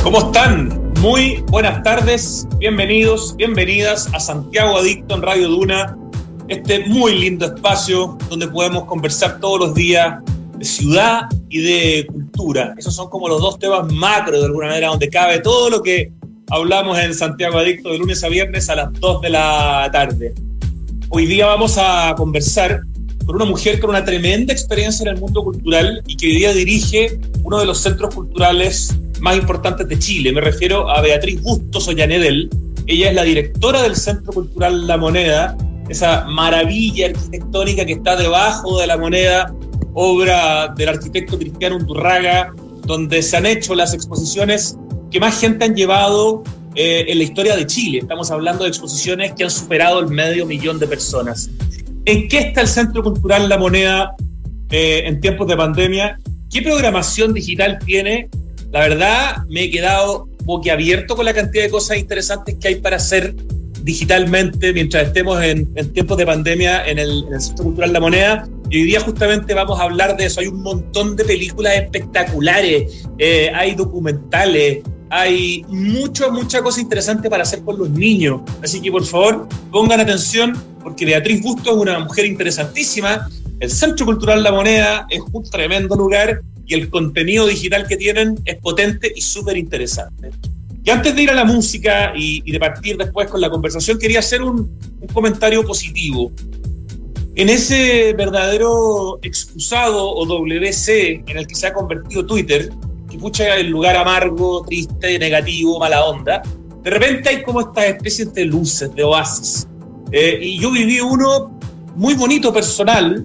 ¿Cómo están? Muy buenas tardes, bienvenidos, bienvenidas a Santiago Adicto en Radio Duna, este muy lindo espacio donde podemos conversar todos los días de ciudad y de cultura. Esos son como los dos temas macro, de alguna manera, donde cabe todo lo que hablamos en Santiago Adicto de lunes a viernes a las 2 de la tarde. Hoy día vamos a conversar con una mujer con una tremenda experiencia en el mundo cultural y que hoy día dirige uno de los centros culturales más importantes de Chile. Me refiero a Beatriz Bustos Ollanedel. Ella es la directora del Centro Cultural La Moneda, esa maravilla arquitectónica que está debajo de La Moneda, obra del arquitecto Cristiano Undurraga, donde se han hecho las exposiciones que más gente han llevado en la historia de Chile. Estamos hablando de exposiciones que han superado el 500.000 de personas. ¿En qué está el Centro Cultural La Moneda en tiempos de pandemia? ¿Qué programación digital tiene? La verdad, me he quedado boquiabierto con la cantidad de cosas interesantes que hay para hacer digitalmente mientras estemos en tiempos de pandemia en el Centro Cultural La Moneda. Y hoy día justamente vamos a hablar de eso. Hay un montón de películas espectaculares, hay documentales, hay mucha cosa interesante para hacer con los niños. Así que por favor, pongan atención, porque Beatriz Bustos es una mujer interesantísima. El Centro Cultural La Moneda es un tremendo lugar y el contenido digital que tienen es potente y súper interesante. Y antes de ir a la música y de partir después con la conversación, quería hacer un comentario positivo. En ese verdadero excusado o WC en el que se ha convertido Twitter, que pucha el lugar amargo, triste, negativo, mala onda, de repente hay como estas especies de luces, de oasis. Y yo viví uno muy bonito, personal.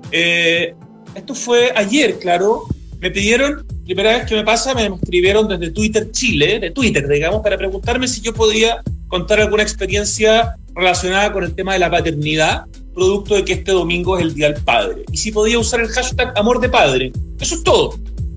Esto fue ayer, claro. Me pidieron, primera vez que me pasa, me escribieron desde Twitter Chile, de Twitter, digamos, para preguntarme si yo podía contar alguna experiencia relacionada con el tema de la paternidad, producto de que este domingo es el Día del Padre. Y si podía usar el hashtag Amor de Padre. Eso es todo.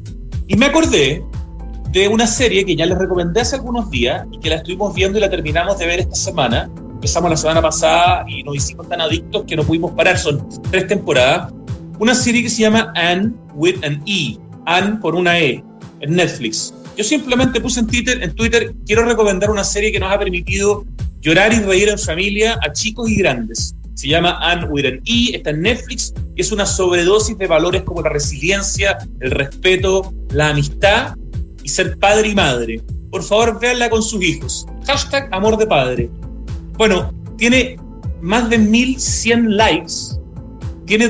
Y me acordé de una serie que ya les recomendé hace algunos días y que la estuvimos viendo y la terminamos de ver esta semana. Empezamos la semana pasada y nos hicimos tan adictos que no pudimos parar. Son 3 temporadas. Una serie que se llama Anne with an E. Anne por una E, en Netflix. Yo simplemente puse en Twitter, quiero recomendar una serie que nos ha permitido llorar y reír en familia a chicos y grandes. Se llama Anne with an E, está en Netflix y es una sobredosis de valores como la resiliencia, el respeto, la amistad y ser padre y madre. Por favor, véanla con sus hijos. Hashtag Amor de Padre. Bueno, tiene más de 1.100 likes, tiene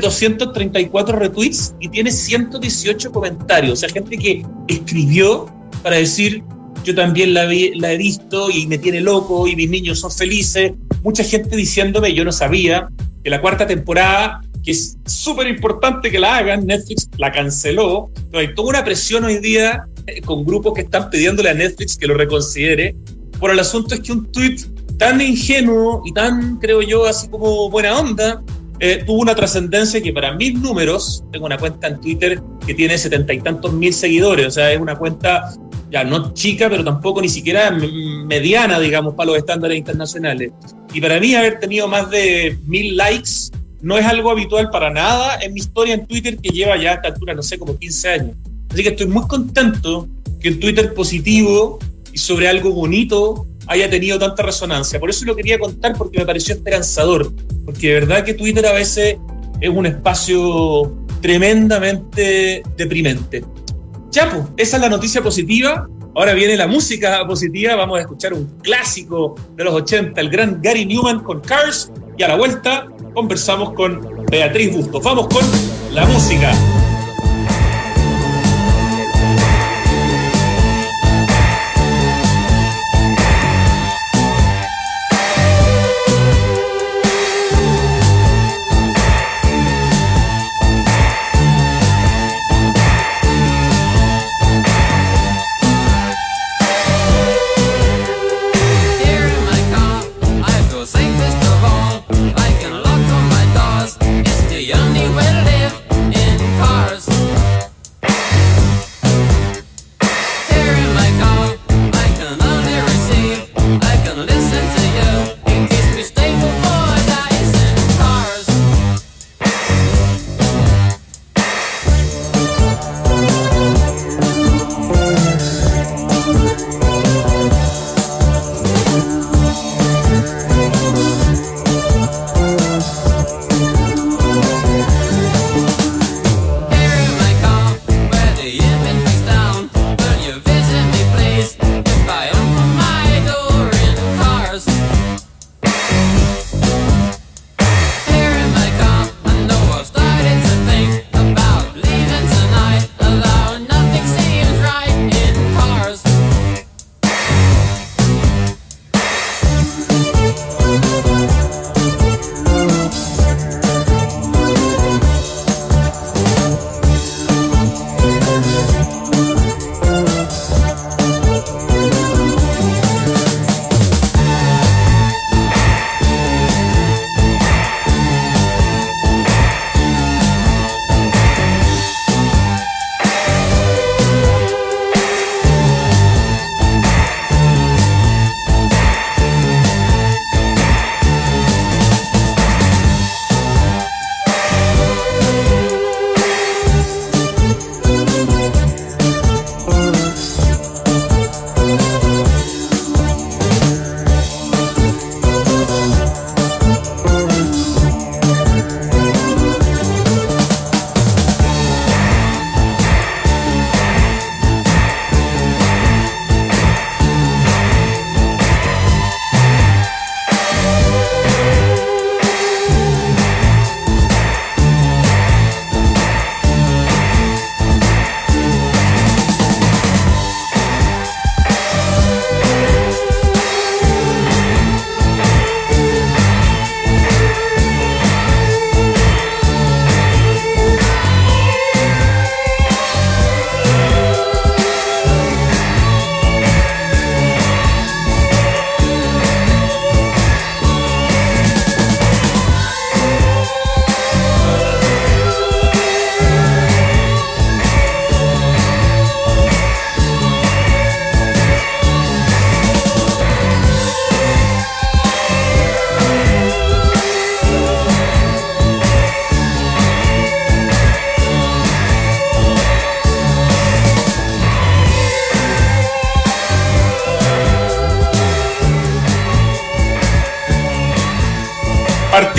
234 retweets y tiene 118 comentarios. O sea, gente que escribió para decir, yo también la he visto y me tiene loco y mis niños son felices. Mucha gente diciéndome, yo no sabía, que la 4ª temporada, que es súper importante que la hagan, Netflix la canceló. Pero hay toda una presión hoy día con grupos que están pidiéndole a Netflix que lo reconsidere. Por el asunto es que un tweet tan ingenuo y tan, creo yo, así como buena onda, tuvo una trascendencia que para mis números, tengo una cuenta en Twitter que tiene 70 y tantos mil seguidores, o sea, es una cuenta ya no chica, pero tampoco ni siquiera mediana, digamos, para los estándares internacionales. Y para mí haber tenido más de 1.000 likes no es algo habitual para nada en mi historia en Twitter, que lleva ya a esta altura, no sé, como 15 años. Así que estoy muy contento que un Twitter positivo y sobre algo bonito haya tenido tanta resonancia. Por eso lo quería contar, porque me pareció esperanzador, porque de verdad que Twitter a veces es un espacio tremendamente deprimente. Ya, pues, esa es la noticia positiva. Ahora viene la música positiva. Vamos a escuchar un clásico de los 80, el gran Gary Numan con Cars, y a la vuelta conversamos con Beatriz Bustos. Vamos con la música. Safest of all, I can lock all my doors. It's the only way to live in car.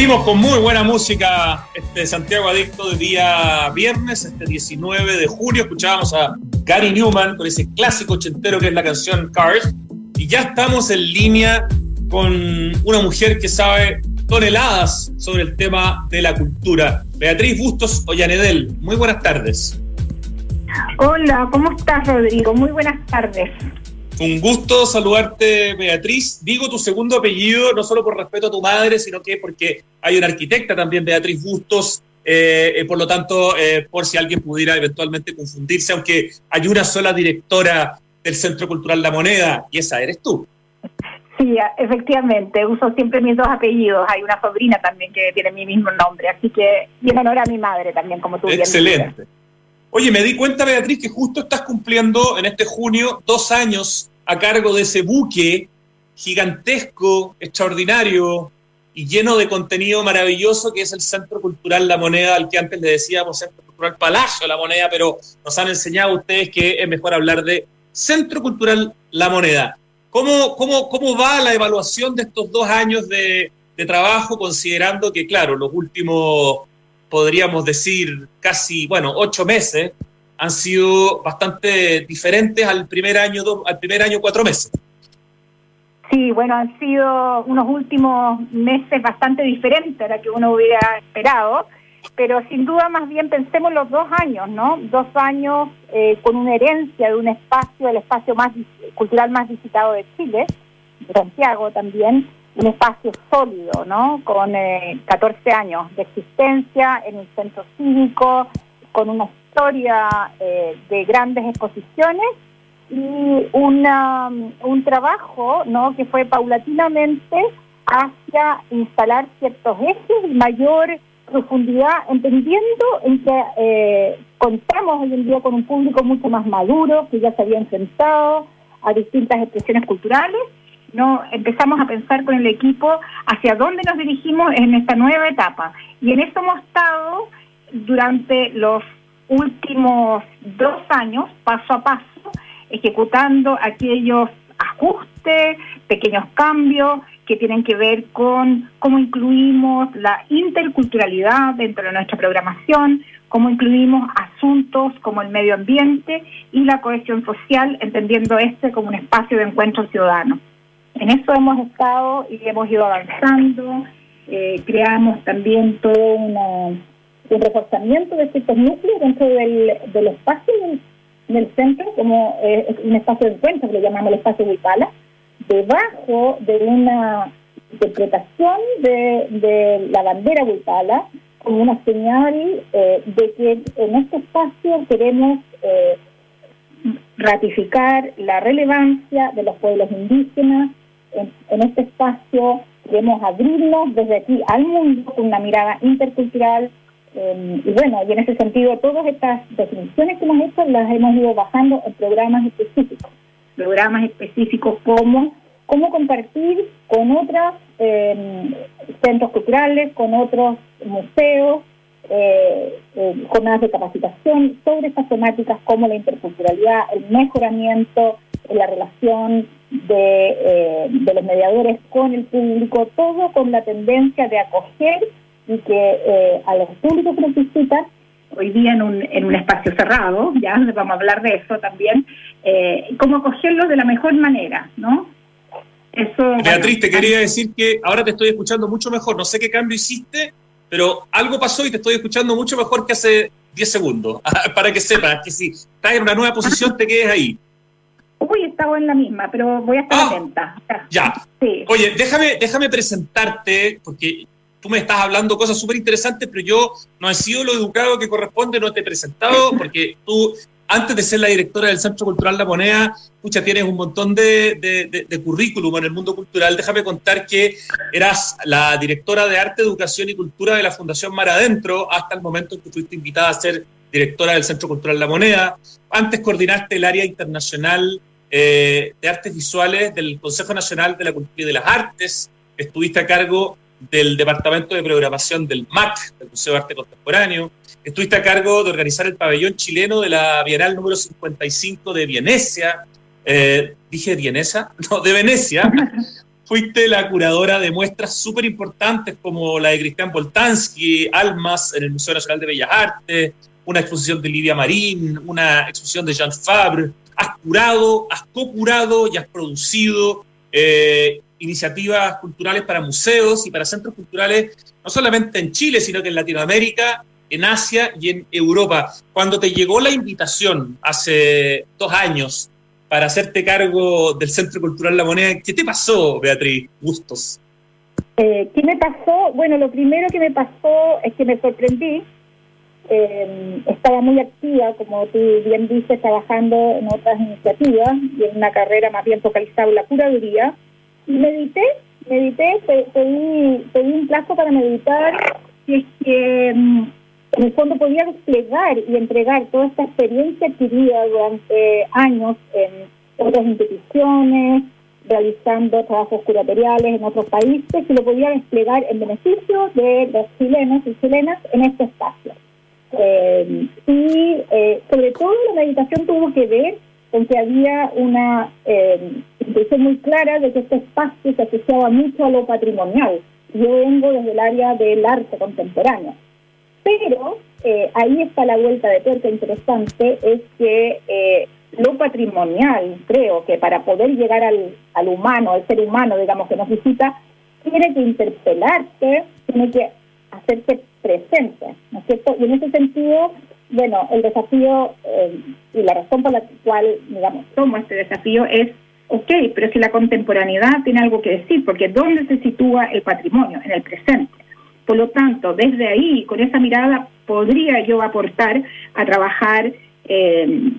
Seguimos con muy buena música, Santiago Adicto de día viernes, 19 de julio. Escuchábamos a Gary Numan con ese clásico ochentero que es la canción Cars. Y ya estamos en línea con una mujer que sabe toneladas sobre el tema de la cultura. Beatriz Bustos Ollanedel, muy buenas tardes. Hola, ¿cómo estás, Rodrigo? Muy buenas tardes. Un gusto saludarte, Beatriz. Digo tu segundo apellido, no solo por respeto a tu madre, sino que porque hay una arquitecta también, Beatriz Bustos, por lo tanto, por si alguien pudiera eventualmente confundirse, aunque hay una sola directora del Centro Cultural La Moneda, y esa eres tú. Sí, efectivamente, uso siempre mis dos apellidos. Hay una sobrina también que tiene mi mismo nombre, así que y en honor a mi madre también, como tú bien dices. Excelente. Oye, me di cuenta, Beatriz, que justo estás cumpliendo en este junio 2 años a cargo de ese buque gigantesco, extraordinario y lleno de contenido maravilloso que es el Centro Cultural La Moneda, al que antes le decíamos Centro Cultural Palacio La Moneda, pero nos han enseñado ustedes que es mejor hablar de Centro Cultural La Moneda. ¿Cómo va la evaluación de estos 2 años de trabajo, considerando que, claro, los últimos, podríamos decir, casi, 8 meses han sido bastante diferentes al primer año 4 meses? Sí, bueno, han sido unos últimos meses bastante diferentes a lo que uno hubiera esperado, pero sin duda más bien pensemos los 2 años, ¿no? 2 años con una herencia de un espacio, el espacio más cultural más visitado de Chile, de Santiago también, un espacio sólido, ¿no? Con 14 años de existencia en un centro cívico, con una historia de grandes exposiciones y un trabajo, ¿no?, que fue paulatinamente hacia instalar ciertos ejes y mayor profundidad, entendiendo en que contamos hoy en día con un público mucho más maduro, que ya se había enfrentado a distintas expresiones culturales. No, empezamos a pensar con el equipo hacia dónde nos dirigimos en esta nueva etapa. Y en eso hemos estado durante los últimos 2 años, paso a paso, ejecutando aquellos ajustes, pequeños cambios que tienen que ver con cómo incluimos la interculturalidad dentro de nuestra programación, cómo incluimos asuntos como el medio ambiente y la cohesión social, entendiendo como un espacio de encuentro ciudadano. En eso hemos estado y hemos ido avanzando. Creamos también todo un reforzamiento de ciertos núcleos dentro del espacio del centro, como un espacio de encuentro que le llamamos el espacio Huipala, debajo de una interpretación de la bandera Huipala, como una señal de que en este espacio queremos ratificar la relevancia de los pueblos indígenas. En este espacio queremos abrirnos desde aquí al mundo con una mirada intercultural, y en ese sentido todas estas definiciones que hemos hecho las hemos ido bajando en programas específicos como cómo compartir con otros centros culturales, con otros museos, jornadas de capacitación sobre estas temáticas como la interculturalidad, el mejoramiento en la relación de los mediadores con el público, todo con la tendencia de acoger y que a los públicos que nos visitan, hoy día en un espacio cerrado, ya vamos a hablar de eso también, cómo acogerlos de la mejor manera, ¿no? Eso. Beatriz, te quería decir que ahora te estoy escuchando mucho mejor, no sé qué cambio hiciste, pero algo pasó y te estoy escuchando mucho mejor que hace 10 segundos, para que sepas que si estás en una nueva posición te quedes ahí. Uy, estaba en la misma, pero voy a estar atenta. Ya. Sí. Oye, déjame presentarte, porque tú me estás hablando cosas súper interesantes, pero yo no he sido lo educado que corresponde, no te he presentado, porque tú, antes de ser la directora del Centro Cultural La Moneda, tienes un montón de currículum en el mundo cultural. Déjame contar que eras la directora de Arte, Educación y Cultura de la Fundación Mar Adentro, hasta el momento en que fuiste invitada a ser directora del Centro Cultural La Moneda. Antes coordinaste el área internacional de artes visuales del Consejo Nacional de la Cultura y de las Artes. Estuviste a cargo del Departamento de Programación del MAC, del Museo de Arte Contemporáneo. Estuviste a cargo de organizar el pabellón chileno de la Bienal número 55 de Venecia. ¿Dije Vienesa? No, de Venecia. fuiste la curadora de muestras súper importantes como la de Cristian Boltanski, Almas en el Museo Nacional de Bellas Artes, una exposición de Lidia Marín, una exposición de Jean Fabre. Has curado, has co-curado y has producido iniciativas culturales para museos y para centros culturales, no solamente en Chile, sino que en Latinoamérica, en Asia y en Europa. Cuando te llegó la invitación hace 2 años para hacerte cargo del Centro Cultural La Moneda, ¿qué te pasó, Beatriz Bustos? ¿Qué me pasó? Bueno, lo primero que me pasó es que me sorprendí. Estaba muy activa, como tú bien dices, trabajando en otras iniciativas y en una carrera más bien focalizada en la curaduría. Y medité, pedí un plazo para meditar, y es que en el fondo podía desplegar y entregar toda esta experiencia adquirida durante años en otras instituciones, realizando trabajos curatoriales en otros países, y lo podía desplegar en beneficio de los chilenos y chilenas en este espacio. Sobre todo la meditación tuvo que ver con que había una intención muy clara de que este espacio se asociaba mucho a lo patrimonial. Yo vengo desde el área del arte contemporáneo, pero ahí está la vuelta de tuerca interesante, es que lo patrimonial, creo que para poder llegar al humano, al ser humano, digamos, que nos visita, tiene que interpelarte, tiene que hacerse presente, ¿no es cierto? Y en ese sentido, bueno, el desafío y la razón por la cual, digamos, tomo este desafío es, pero si la contemporaneidad tiene algo que decir, porque ¿dónde se sitúa el patrimonio? En el presente. Por lo tanto, desde ahí, con esa mirada, podría yo aportar a trabajar en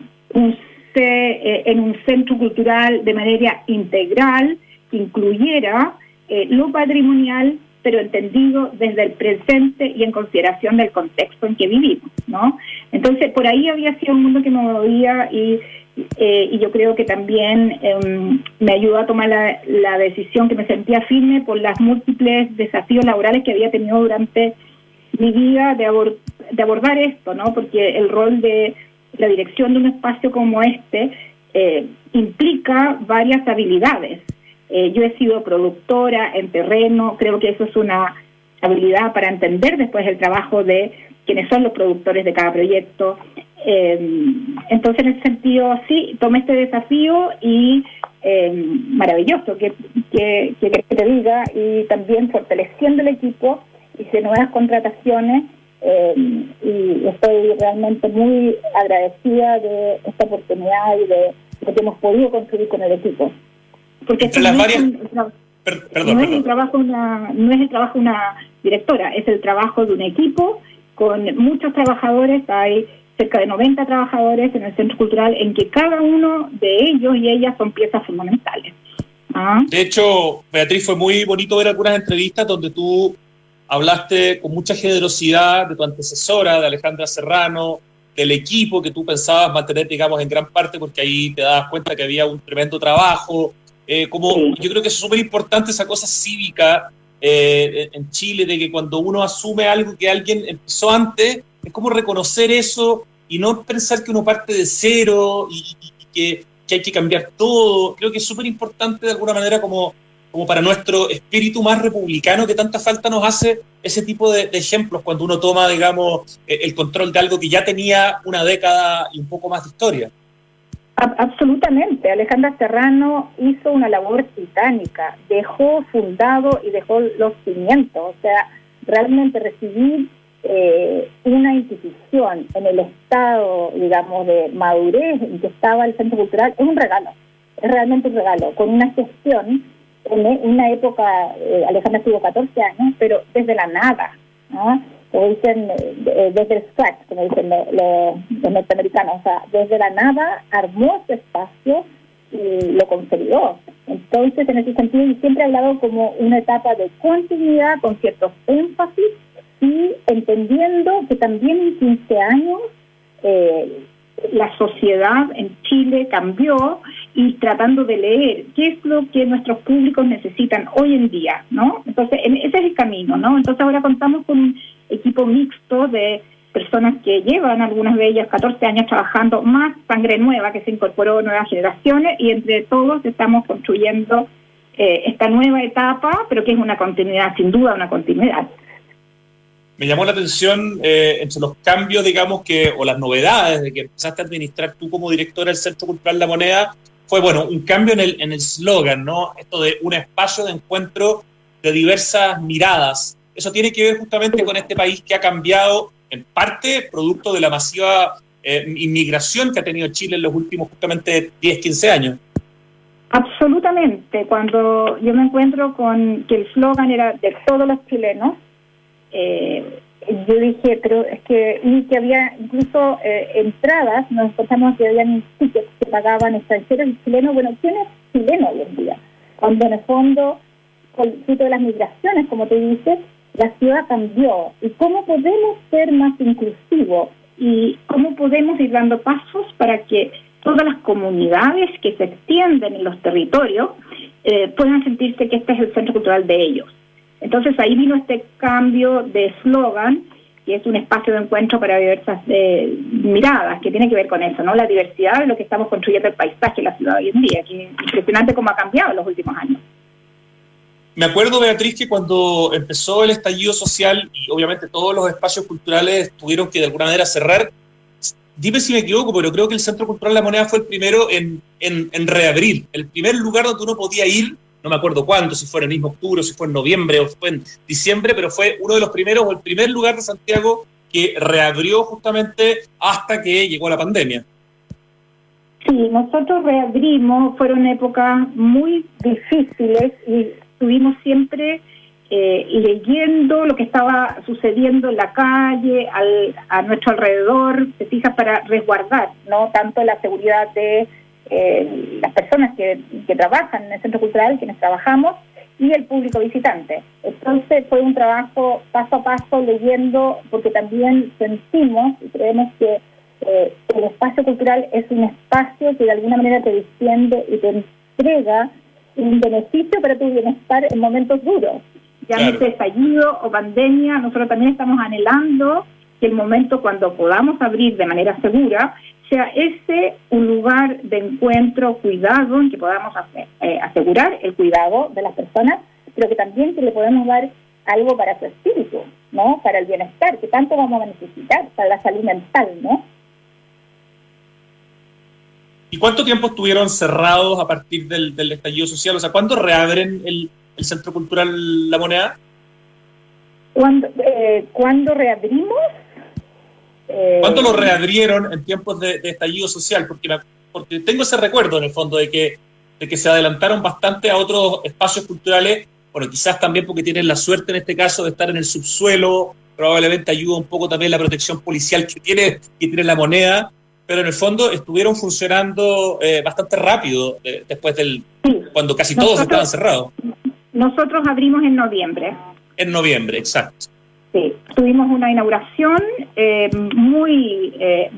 un centro cultural de manera integral, que incluyera lo patrimonial, pero entendido desde el presente y en consideración del contexto en que vivimos, ¿no? Entonces, por ahí había sido un mundo que me movía y yo creo que también me ayudó a tomar la decisión, que me sentía firme por los múltiples desafíos laborales que había tenido durante mi vida de abordar esto, ¿no? Porque el rol de la dirección de un espacio como este implica varias habilidades. Yo he sido productora en terreno, creo que eso es una habilidad para entender después el trabajo de quienes son los productores de cada proyecto. Entonces, en ese sentido, sí, tomé este desafío y maravilloso, que te diga, y también fortaleciendo el equipo, hice nuevas contrataciones y estoy realmente muy agradecida de esta oportunidad y de lo que hemos podido construir con el equipo. Porque entre las varias... no es el trabajo de una directora, es el trabajo de un equipo con muchos trabajadores. Hay cerca de 90 trabajadores en el Centro Cultural, en que cada uno de ellos y ellas son piezas fundamentales. De hecho, Beatriz, fue muy bonito ver algunas entrevistas donde tú hablaste con mucha generosidad de tu antecesora, de Alejandra Serrano, del equipo que tú pensabas mantener, digamos, en gran parte, porque ahí te dabas cuenta que había un tremendo trabajo. Yo creo que es súper importante esa cosa cívica en Chile, de que cuando uno asume algo que alguien empezó antes, es como reconocer eso y no pensar que uno parte de cero y que hay que cambiar todo. Creo que es súper importante de alguna manera como para nuestro espíritu más republicano, que tanta falta nos hace ese tipo de ejemplos cuando uno toma, digamos, el control de algo que ya tenía una década y un poco más de historia. Absolutamente. Alejandra Serrano hizo una labor titánica, dejó fundado y dejó los cimientos. O sea, realmente recibir una institución en el estado, digamos, de madurez en que estaba el Centro Cultural es un regalo, es realmente un regalo, con una gestión en una época. Alejandra estuvo 14 años, pero desde la nada, ¿no? Como dicen, desde el scratch, como dicen los norteamericanos, o sea, desde la nada armó este espacio y lo consolidó. Entonces, en ese sentido, yo siempre he hablado como una etapa de continuidad con ciertos énfasis y entendiendo que también en 15 años la sociedad en Chile cambió, y tratando de leer qué es lo que nuestros públicos necesitan hoy en día, ¿no? Entonces, ese es el camino, ¿no? Entonces, ahora contamos con un equipo mixto de personas que llevan, algunas de ellas, 14 años trabajando, más sangre nueva que se incorporó, nuevas generaciones, y entre todos estamos construyendo esta nueva etapa, pero que es una continuidad, sin duda una continuidad. Me llamó la atención entre los cambios, digamos, o las novedades de que empezaste a administrar tú como directora del Centro Cultural La Moneda, fue, bueno, un cambio en el slogan, ¿no? Esto de un espacio de encuentro de diversas miradas. Eso tiene que ver justamente con este país que ha cambiado, en parte, producto de la masiva inmigración que ha tenido Chile en los últimos justamente 10, 15 años. Absolutamente. Cuando yo me encuentro con que el slogan era de todos los chilenos, yo dije, pero es que vi que había incluso entradas, nos encontramos que habían tickets que pagaban extranjeros y chilenos. Bueno, ¿quién es chileno hoy en día? Cuando en el fondo, con el fruto de las migraciones, como te dices, la ciudad cambió. ¿Y cómo podemos ser más inclusivos? ¿Y cómo podemos ir dando pasos para que todas las comunidades que se extienden en los territorios puedan sentirse que este es el centro cultural de ellos? Entonces ahí vino este cambio de eslogan, que es un espacio de encuentro para diversas miradas, que tiene que ver con eso, ¿no? La diversidad de lo que estamos construyendo el paisaje de la ciudad hoy en día, que es impresionante cómo ha cambiado en los últimos años. Me acuerdo, Beatriz, que cuando empezó el estallido social, y obviamente todos los espacios culturales tuvieron que de alguna manera cerrar, dime si me equivoco, pero creo que el Centro Cultural La Moneda fue el primero en reabrir, el primer lugar donde uno podía ir. No me acuerdo cuándo, si fue en el mismo octubre, si fue en noviembre o fue en diciembre, pero fue uno de los primeros o el primer lugar de Santiago que reabrió justamente hasta que llegó la pandemia. Sí, nosotros reabrimos, fueron épocas muy difíciles y estuvimos siempre leyendo lo que estaba sucediendo en la calle, a nuestro alrededor, te fijas, para resguardar, ¿no? Tanto la seguridad de las personas que trabajan en el centro cultural, quienes trabajamos, y el público visitante. Entonces fue un trabajo paso a paso leyendo, porque también sentimos y creemos que el espacio cultural es un espacio que de alguna manera te distiende y te entrega un beneficio para tu bienestar en momentos duros. Llámese estallido o pandemia, nosotros también estamos anhelando que el momento cuando podamos abrir de manera segura sea ese un lugar de encuentro, cuidado, en que podamos asegurar el cuidado de las personas, pero que también que le podemos dar algo para su espíritu, ¿no? Para el bienestar, que tanto vamos a necesitar, para la salud mental, ¿no? ¿Y cuánto tiempo estuvieron cerrados a partir del estallido social? O sea, ¿cuándo reabren el Centro Cultural La Moneda? ¿Cuándo reabrimos? ¿Cuándo lo reabrieron en tiempos de estallido social? Porque tengo ese recuerdo, en el fondo, de que se adelantaron bastante a otros espacios culturales, bueno, quizás también porque tienen la suerte en este caso de estar en el subsuelo, probablemente ayuda un poco también la protección policial que tiene La Moneda, pero en el fondo estuvieron funcionando bastante rápido después cuando casi todos estaban cerrados. Nosotros abrimos en noviembre. En noviembre, exacto. Sí, tuvimos una inauguración muy,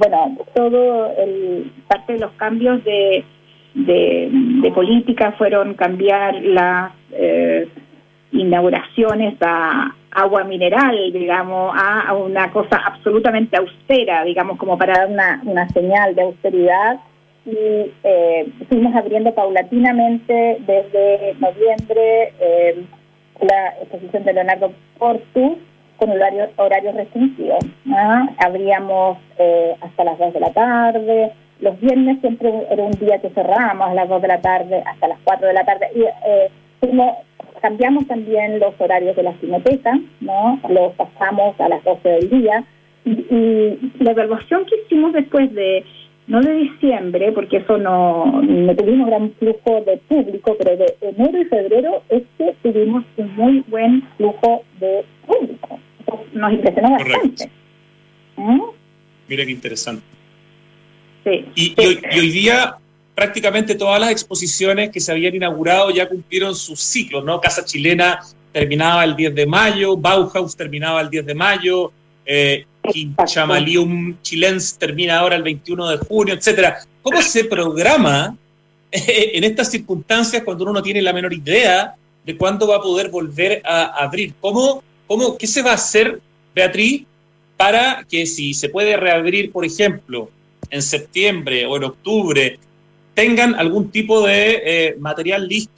parte de los cambios de política fueron cambiar las inauguraciones a agua mineral, digamos, a una cosa absolutamente austera, digamos, como para dar una señal de austeridad. Y fuimos abriendo paulatinamente desde noviembre la exposición de Leonardo Portus, con horarios restringidos, ¿no? Abríamos hasta las 2 de la tarde, los viernes siempre era un día que cerrábamos a las 2 de la tarde hasta las 4 de la tarde, y cambiamos también los horarios de la cineteca, ¿no? Los pasamos a las 12 del día, y la evaluación que hicimos después no de diciembre, porque eso no tuvimos gran flujo de público, pero de enero y febrero tuvimos un muy buen flujo de público. Nos impresionó bastante. Mira qué interesante. Sí. Y hoy día prácticamente todas las exposiciones que se habían inaugurado ya cumplieron sus ciclos, ¿no? Casa Chilena terminaba el 10 de mayo, Bauhaus terminaba el 10 de mayo, Quinquamalium Chilens termina ahora el 21 de junio, etcétera. ¿Cómo se programa en estas circunstancias cuando uno no tiene la menor idea de cuándo va a poder volver a abrir? ¿Qué se va a hacer, Beatriz, para que si se puede reabrir, por ejemplo, en septiembre o en octubre, tengan algún tipo de material listo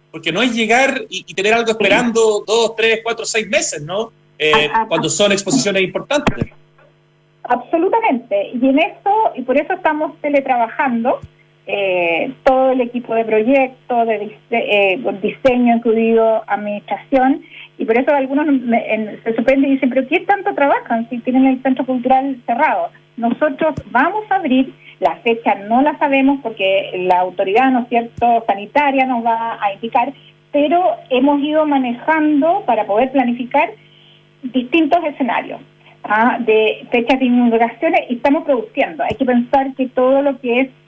porque no es llegar y tener algo esperando 2, 3, 4, 6 meses, ¿no? Cuando son exposiciones importantes. Absolutamente, y en eso, y por eso estamos teletrabajando, todo el equipo de proyecto, con diseño incluido administración, y por eso algunos se sorprenden y dicen, pero ¿qué tanto trabajan si tienen el centro cultural cerrado? Nosotros vamos a abrir, la fecha no la sabemos porque la autoridad, ¿no es cierto?, sanitaria nos va a indicar, pero hemos ido manejando para poder planificar distintos escenarios de fechas de inauguraciones y estamos produciendo. Hay que pensar que todo lo que es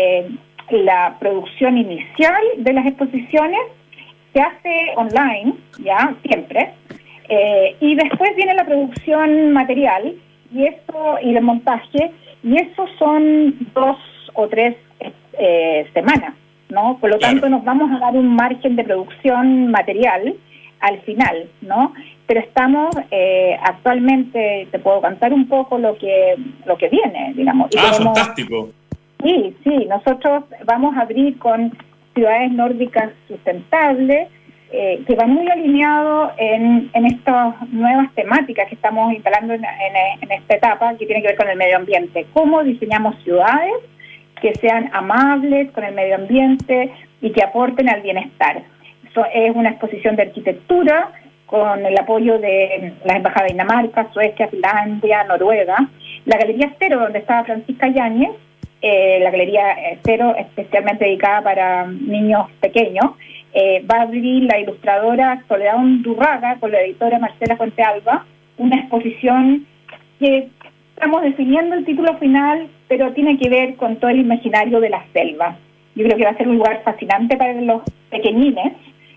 la producción inicial de las exposiciones se hace online, ya, siempre, y después viene la producción material y el montaje, y eso son 2 o 3 semanas, ¿no? Por lo tanto, nos vamos a dar un margen de producción material al final, ¿no? Pero estamos actualmente, te puedo contar un poco lo que viene, digamos. Y fantástico. Sí, nosotros vamos a abrir con ciudades nórdicas sustentables, que va muy alineado en estas nuevas temáticas que estamos instalando en esta etapa, que tiene que ver con el medio ambiente. Cómo diseñamos ciudades que sean amables con el medio ambiente y que aporten al bienestar. Eso es una exposición de arquitectura con el apoyo de las embajadas de Dinamarca, Suecia, Finlandia, Noruega. La Galería Cero, donde estaba Francisca Yáñez, la Galería Cero especialmente dedicada para niños pequeños, va a abrir la ilustradora Soledad Undurraga con la editora Marcela Fuentealba, una exposición que estamos definiendo el título final, pero tiene que ver con todo el imaginario de la selva. Yo creo que va a ser un lugar fascinante para los pequeñines.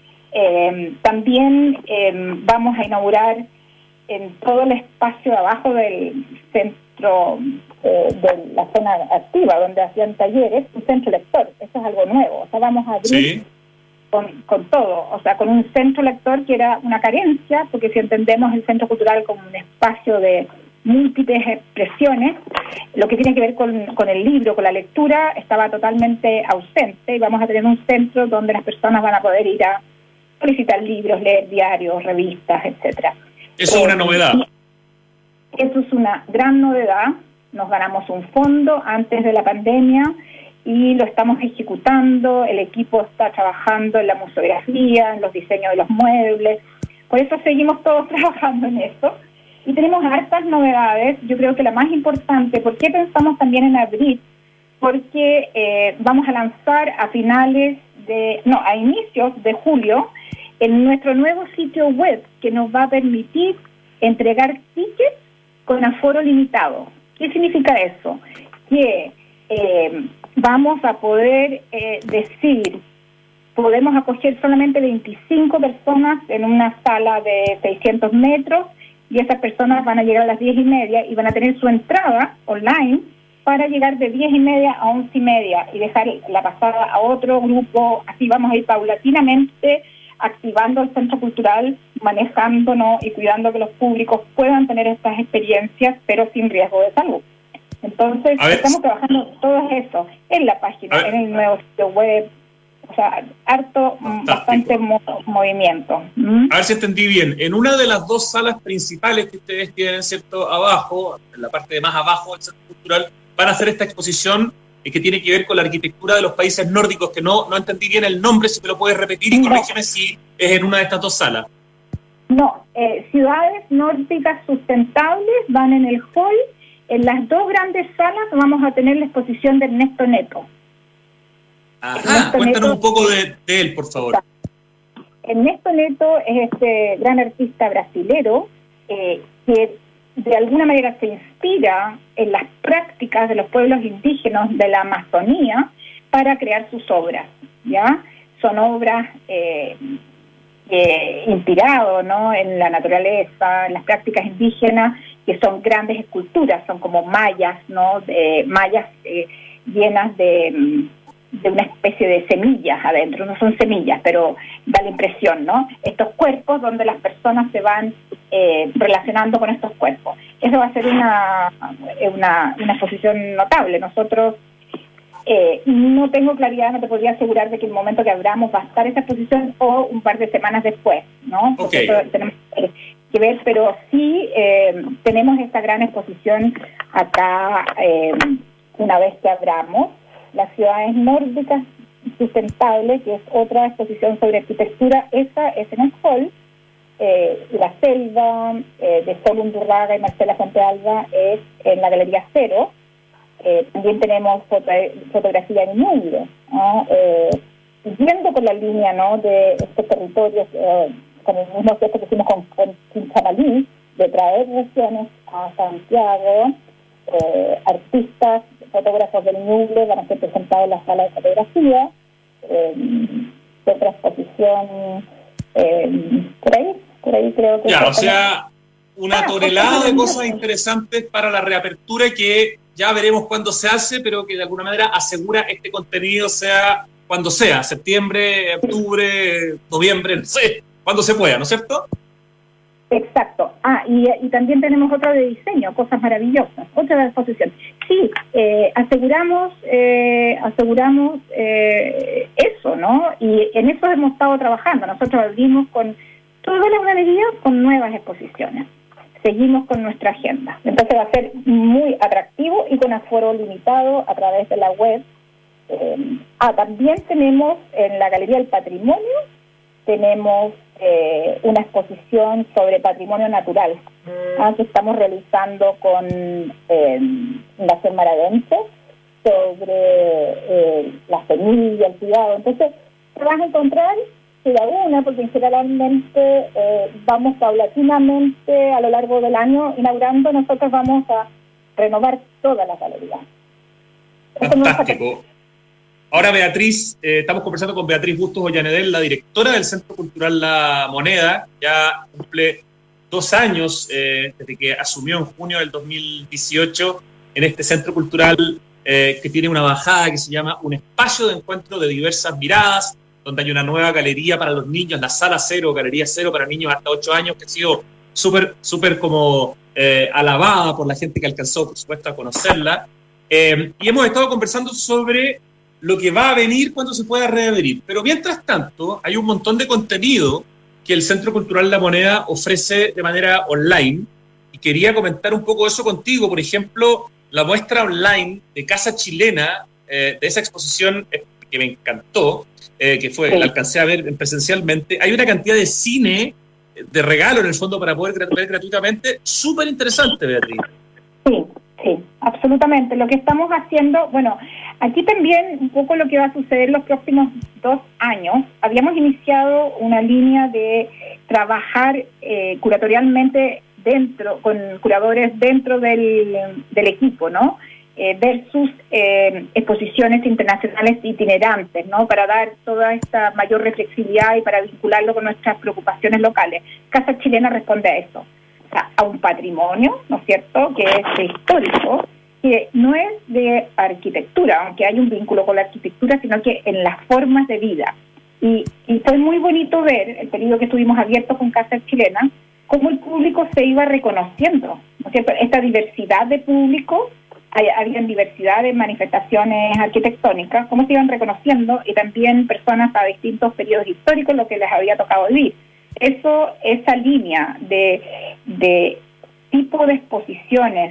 También vamos a inaugurar en todo el espacio de abajo del centro de la zona activa, donde hacían talleres, un centro lector. Eso es algo nuevo. O sea, vamos a abrir con todo. O sea, con un centro lector que era una carencia, porque si entendemos el centro cultural como un espacio de múltiples expresiones, lo que tiene que ver con el libro, con la lectura, estaba totalmente ausente, y vamos a tener un centro donde las personas van a poder ir a solicitar libros, leer diarios, revistas, etcétera. Eso es una novedad. Eso es una gran novedad. Nos ganamos un fondo antes de la pandemia y lo estamos ejecutando. El equipo está trabajando en la museografía, en los diseños de los muebles. Por eso seguimos todos trabajando en eso. Y tenemos hartas novedades. Yo creo que la más importante, ¿por qué pensamos también en abrir? Porque vamos a lanzar a inicios de julio, en nuestro nuevo sitio web, que nos va a permitir entregar tickets con aforo limitado. ¿Qué significa eso? Que vamos a poder decir, podemos acoger solamente 25 personas en una sala de 600 metros, y esas personas van a llegar a las 10:30 y van a tener su entrada online para llegar de 10:30 a 11:30 y dejar la pasada a otro grupo. Así vamos a ir paulatinamente activando el centro cultural, manejándonos y cuidando que los públicos puedan tener estas experiencias, pero sin riesgo de salud. Entonces, estamos trabajando todo eso en la página, en el nuevo sitio web, o sea, bastante movimiento. A ver si entendí bien. En una de las 2 salas principales que ustedes tienen, ¿cierto?, abajo, en la parte de más abajo del centro cultural, van a hacer esta exposición que tiene que ver con la arquitectura de los países nórdicos, que no entendí bien el nombre, si me lo puedes repetir y corrígeme si es en una de estas 2 salas. No, ciudades nórdicas sustentables van en el hall. En las 2 grandes salas vamos a tener la exposición de Ernesto Neto. Cuéntanos un poco de él, por favor. Ernesto Neto es este gran artista brasilero que de alguna manera se inspira en las prácticas de los pueblos indígenas de la Amazonía para crear sus obras, ¿ya? Son obras inspiradas, ¿no?, en la naturaleza, en las prácticas indígenas, que son grandes esculturas, son como mallas, ¿no?, mallas llenas de una especie de semillas adentro. No son semillas, pero da la impresión, ¿no? Estos cuerpos donde las personas se van relacionando con estos cuerpos. Eso va a ser una exposición notable. Nosotros No tengo claridad, no te podría asegurar de que el momento que abramos va a estar esa exposición o un par de semanas después, ¿no? Porque eso tenemos que ver, pero sí tenemos esta gran exposición acá una vez que abramos. Las ciudades nórdicas sustentables, que es otra exposición sobre arquitectura, esa es en el hall. La Selva, de Sol Undurraga y Marcela Fuentealba, es en la Galería Cero. También tenemos fotografía en inmueble, ¿no? Siguiendo con la línea, ¿no?, de estos territorios, con el mismo gesto que hicimos con Quinchamalí, de traer regiones a Santiago, artistas, fotógrafos del inmueble van a ser presentados en la sala de fotografía, otra exposición por ahí creo que... Ya, o sea, una tonelada de cosas interesantes para la reapertura que ya veremos cuándo se hace, pero que de alguna manera asegura este contenido sea cuando sea, septiembre, octubre, noviembre, no sé, cuando se pueda, ¿no es cierto? Exacto. Y también tenemos otra de diseño, cosas maravillosas, otra exposición. Sí, aseguramos eso, ¿no? Y en eso hemos estado trabajando. Nosotros abrimos con todas las galerías con nuevas exposiciones. Seguimos con nuestra agenda. Entonces va a ser muy atractivo y con aforo limitado a través de la web. También tenemos en la Galería del Patrimonio, tenemos una exposición sobre patrimonio natural que estamos realizando con Fundación Maradense sobre la semilla, el cuidado. Entonces, te vas a encontrar una, porque generalmente vamos paulatinamente a lo largo del año inaugurando, nosotros vamos a renovar todas las galerías. Fantástico. Ahora Beatriz, estamos conversando con Beatriz Bustos Ollanedel, la directora del Centro Cultural La Moneda. Ya cumple 2 años desde que asumió en junio del 2018 en este Centro Cultural que tiene una bajada que se llama Un Espacio de Encuentro de Diversas Miradas, donde hay una nueva galería para los niños, la Sala Cero, Galería Cero para niños hasta 8 años, que ha sido súper como alabada por la gente que alcanzó, por supuesto, a conocerla. Y hemos estado conversando sobre lo que va a venir cuando se pueda reabrir. Pero mientras tanto, hay un montón de contenido que el Centro Cultural La Moneda ofrece de manera online, y quería comentar un poco eso contigo. Por ejemplo, la muestra online de Casa Chilena, de esa exposición que me encantó, que la alcancé a ver presencialmente. Hay una cantidad de cine de regalo en el fondo para poder ver gratuitamente, súper interesante, Beatriz. Sí, absolutamente. Lo que estamos haciendo, bueno, aquí también un poco lo que va a suceder los próximos 2 años. Habíamos iniciado una línea de trabajar curatorialmente con curadores dentro del equipo, ¿no? Versus exposiciones internacionales itinerantes, ¿no? Para dar toda esta mayor reflexividad y para vincularlo con nuestras preocupaciones locales. Casa Chilena responde a eso. O sea, a un patrimonio, ¿no es cierto?, que es histórico, que no es de arquitectura, aunque hay un vínculo con la arquitectura, sino que en las formas de vida. Y fue muy bonito ver, el periodo que estuvimos abiertos con Casa Chilena, cómo el público se iba reconociendo, ¿no es cierto? Esta diversidad de público, había diversidad de manifestaciones arquitectónicas, cómo se iban reconociendo, y también personas a distintos periodos históricos, lo que les había tocado vivir. Esa línea de tipo de exposiciones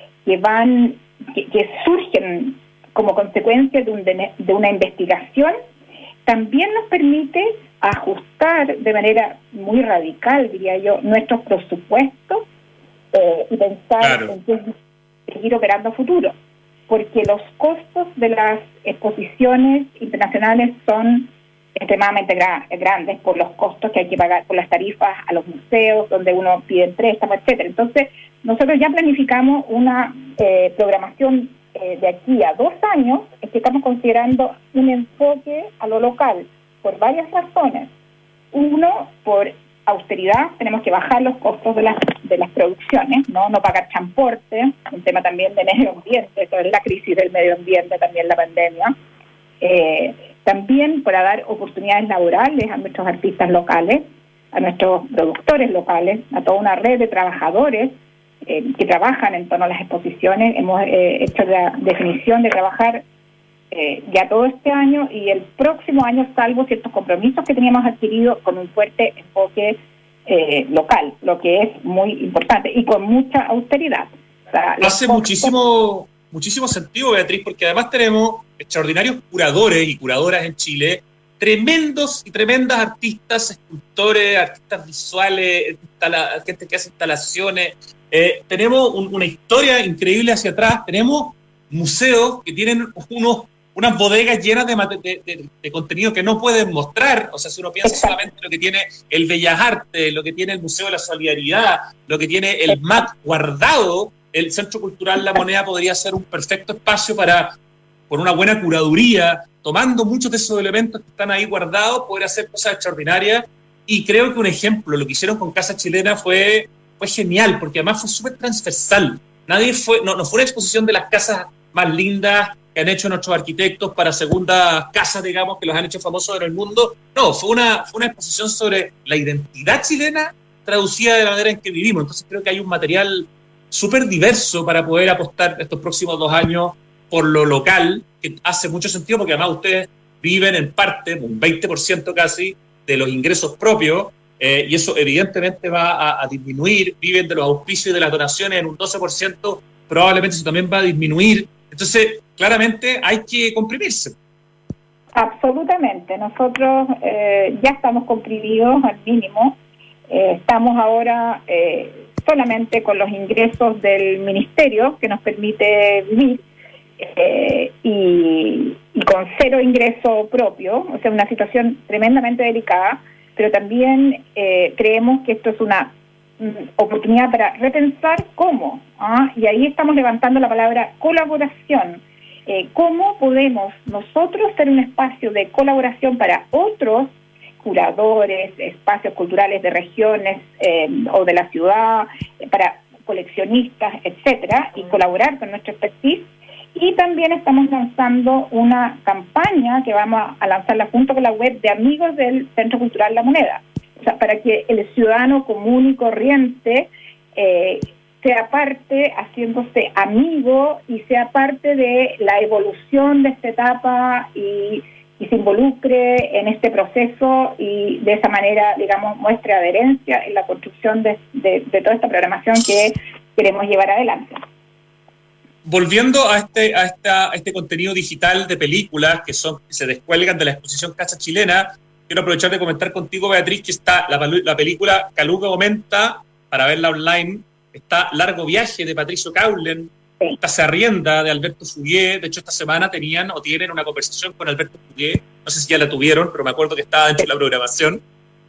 que surgen como consecuencia de una investigación, también nos permite ajustar de manera muy radical, diría yo, nuestros presupuestos y pensar en qué seguir operando a futuro, porque los costos de las exposiciones internacionales son extremadamente grandes por los costos que hay que pagar por las tarifas a los museos, donde uno pide préstamos, etcétera. Entonces, nosotros ya planificamos una programación de aquí a 2 años, es que estamos considerando un enfoque a lo local, por varias razones. Uno, por austeridad, tenemos que bajar los costos de las producciones, no pagar transporte, un tema también de medio ambiente, toda la crisis del medio ambiente, también la pandemia. También para dar oportunidades laborales a nuestros artistas locales, a nuestros productores locales, a toda una red de trabajadores que trabajan en torno a las exposiciones. Hemos hecho la definición de trabajar ya todo este año y el próximo año, salvo ciertos compromisos que teníamos adquiridos con un fuerte enfoque local, lo que es muy importante y con mucha austeridad. O sea, hace muchísimo sentido, Beatriz, porque además tenemos extraordinarios curadores y curadoras en Chile, tremendos y tremendas artistas, escultores, artistas visuales, gente que hace instalaciones. Tenemos una historia increíble hacia atrás. Tenemos museos que tienen unas bodegas llenas de contenido que no pueden mostrar. O sea, si uno piensa solamente lo que tiene el Bellas Artes, lo que tiene el Museo de la Solidaridad, lo que tiene el MAC guardado, el Centro Cultural La Moneda podría ser un perfecto espacio para, con una buena curaduría, tomando muchos de esos elementos que están ahí guardados, poder hacer cosas extraordinarias. Y creo que un ejemplo, lo que hicieron con Casa Chilena fue genial, porque además fue súper transversal. No fue una exposición de las casas más lindas que han hecho nuestros arquitectos para segundas casas, digamos, que los han hecho famosos en el mundo. No, fue una exposición sobre la identidad chilena traducida de la manera en que vivimos. Entonces creo que hay un material súper diverso para poder apostar estos próximos 2 años por lo local, que hace mucho sentido porque además ustedes viven en parte, un 20% casi, de los ingresos propios, y eso evidentemente va a disminuir. Viven de los auspicios y de las donaciones en un 12%, probablemente eso también va a disminuir. Entonces, claramente hay que comprimirse. Absolutamente. Nosotros ya estamos comprimidos al mínimo. Estamos ahora solamente con los ingresos del ministerio, que nos permite vivir, y con 0 ingreso propio, o sea, una situación tremendamente delicada, pero también creemos que esto es una oportunidad para repensar cómo, y ahí estamos levantando la palabra colaboración. ¿Cómo podemos nosotros ser un espacio de colaboración para otros curadores, espacios culturales de regiones o de la ciudad, para coleccionistas, etcétera, y colaborar con nuestro expertise? Y también estamos lanzando una campaña que vamos a lanzarla junto con la web de amigos del Centro Cultural La Moneda. O sea, para que el ciudadano común y corriente sea parte, haciéndose amigo y sea parte de la evolución de esta etapa y se involucre en este proceso y de esa manera, digamos, muestre adherencia en la construcción de toda esta programación que queremos llevar adelante. Volviendo a este contenido digital de películas que se descuelgan de la exposición Casa Chilena, quiero aprovechar de comentar contigo, Beatriz, que está la película Caluga Aumenta, para verla online, está Largo Viaje de Patricio Caulen, sí. Está Se Arrienda de Alberto Fugué. De hecho, esta semana tienen una conversación con Alberto Fugué, no sé si ya la tuvieron, pero me acuerdo que estaba dentro de la programación,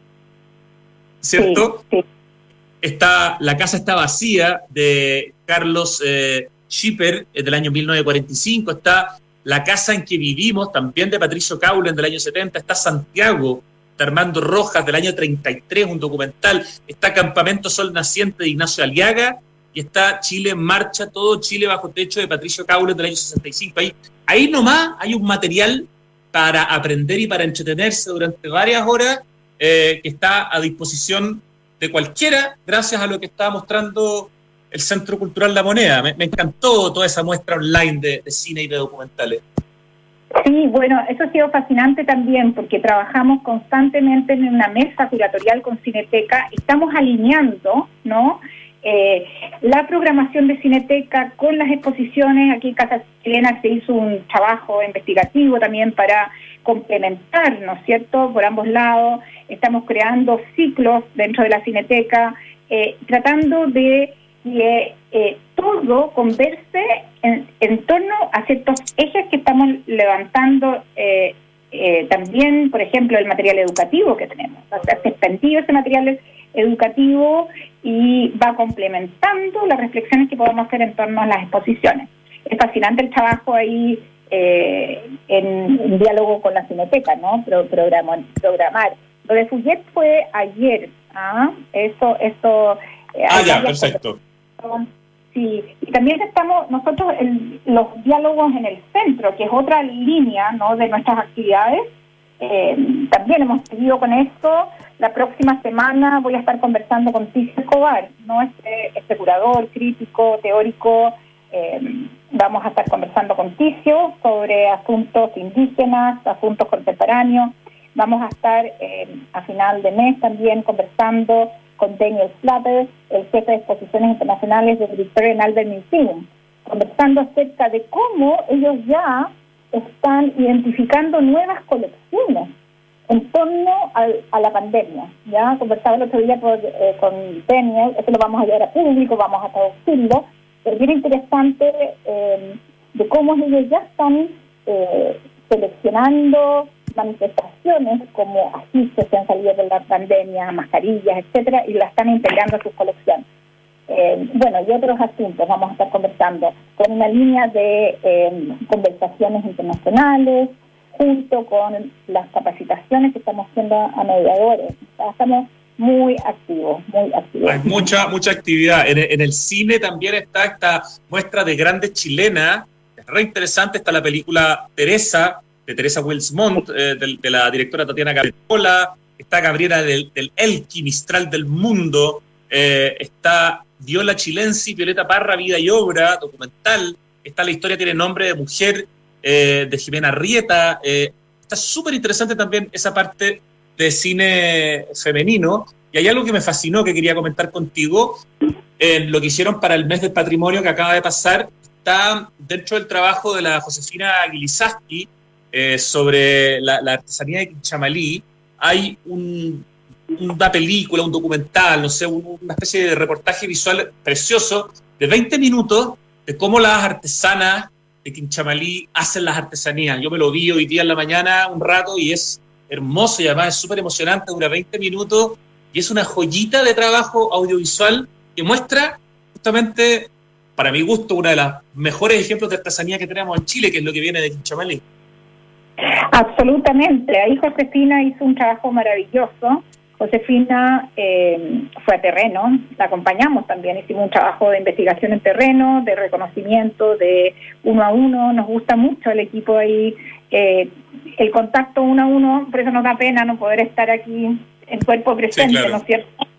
¿cierto? Sí, sí. Está La Casa Está Vacía de Carlos Schipper, del año 1945, está La Casa en que Vivimos, también de Patricio Caulen, del año 70, está Santiago, de Armando Rojas, del año 33, un documental, está Campamento Sol Naciente de Ignacio Aliaga, y está Chile en Marcha, todo Chile bajo techo de Patricio Caulen, del año 65. Ahí nomás hay un material para aprender y para entretenerse durante varias horas, que está a disposición de cualquiera, gracias a lo que estaba mostrando el Centro Cultural La Moneda. Me encantó toda esa muestra online de cine y de documentales. Sí, bueno, eso ha sido fascinante también, porque trabajamos constantemente en una mesa curatorial con Cineteca, estamos alineando, ¿no?, la programación de Cineteca con las exposiciones. Aquí en Casa Chilena se hizo un trabajo investigativo también para complementar, ¿no es cierto?, por ambos lados. Estamos creando ciclos dentro de la Cineteca, tratando de todo converse en torno a ciertos ejes que estamos levantando, también, por ejemplo, el material educativo que tenemos. O sea, se expandió ese material educativo y va complementando las reflexiones que podemos hacer en torno a las exposiciones. Es fascinante el trabajo ahí en diálogo con la Cineteca, ¿no? Programar. Lo de Fuguet fue ayer, ya, perfecto. Sí, y también estamos nosotros en los diálogos en el centro, que es otra línea, ¿no?, de nuestras actividades. También hemos seguido con esto. La próxima semana voy a estar conversando con Ticio Escobar, ¿no?, este curador, crítico, teórico Vamos a estar conversando con Ticio sobre asuntos indígenas, asuntos contemporáneos. Vamos a estar a final de mes también conversando con Daniel Slater, el jefe de exposiciones internacionales del Victoria and Albert Museum, conversando acerca de cómo ellos ya están identificando nuevas colecciones en torno a la pandemia. Ya conversaba el otro día con Daniel, eso lo vamos a llevar a público, vamos a traducirlo, pero bien interesante de cómo ellos ya están seleccionando manifestaciones como agistas que han salido de la pandemia, mascarillas, etcétera, y la están integrando a sus colecciones. Y otros asuntos vamos a estar conversando con una línea de conversaciones internacionales, junto con las capacitaciones que estamos haciendo a mediadores. O sea, estamos muy activos, muy activos. Hay mucha actividad. En el cine también está esta muestra de grandes chilenas. Es re interesante. Está la película Teresa, de Teresa Wilsmont, de la directora Tatiana Gabriela. Está Gabriela del Elqui, Mistral del Mundo. Está Viola Chilensi, Violeta Parra, Vida y Obra, documental. Está La historia tiene nombre de mujer, de Jimena Arrieta. Está súper interesante también esa parte de cine femenino. Y hay algo que me fascinó, que quería comentar contigo. Lo que hicieron para el mes del patrimonio que acaba de pasar está dentro del trabajo de la Josefina Aguilizaski sobre la artesanía de Quinchamalí. Hay una película, un documental, no sé, una especie de reportaje visual precioso de 20 minutos de cómo las artesanas de Quinchamalí hacen las artesanías. Yo me lo vi hoy día en la mañana un rato y es hermoso y además es súper emocionante, dura 20 minutos y es una joyita de trabajo audiovisual que muestra justamente, para mi gusto, uno de los mejores ejemplos de artesanía que tenemos en Chile, que es lo que viene de Quinchamalí. Absolutamente. Ahí Josefina hizo un trabajo maravilloso. Josefina fue a terreno, la acompañamos también, hicimos un trabajo de investigación en terreno, de reconocimiento, de uno a uno. Nos gusta mucho el equipo ahí, el contacto uno a uno, por eso nos da pena no poder estar aquí en cuerpo presente, sí, claro, ¿no es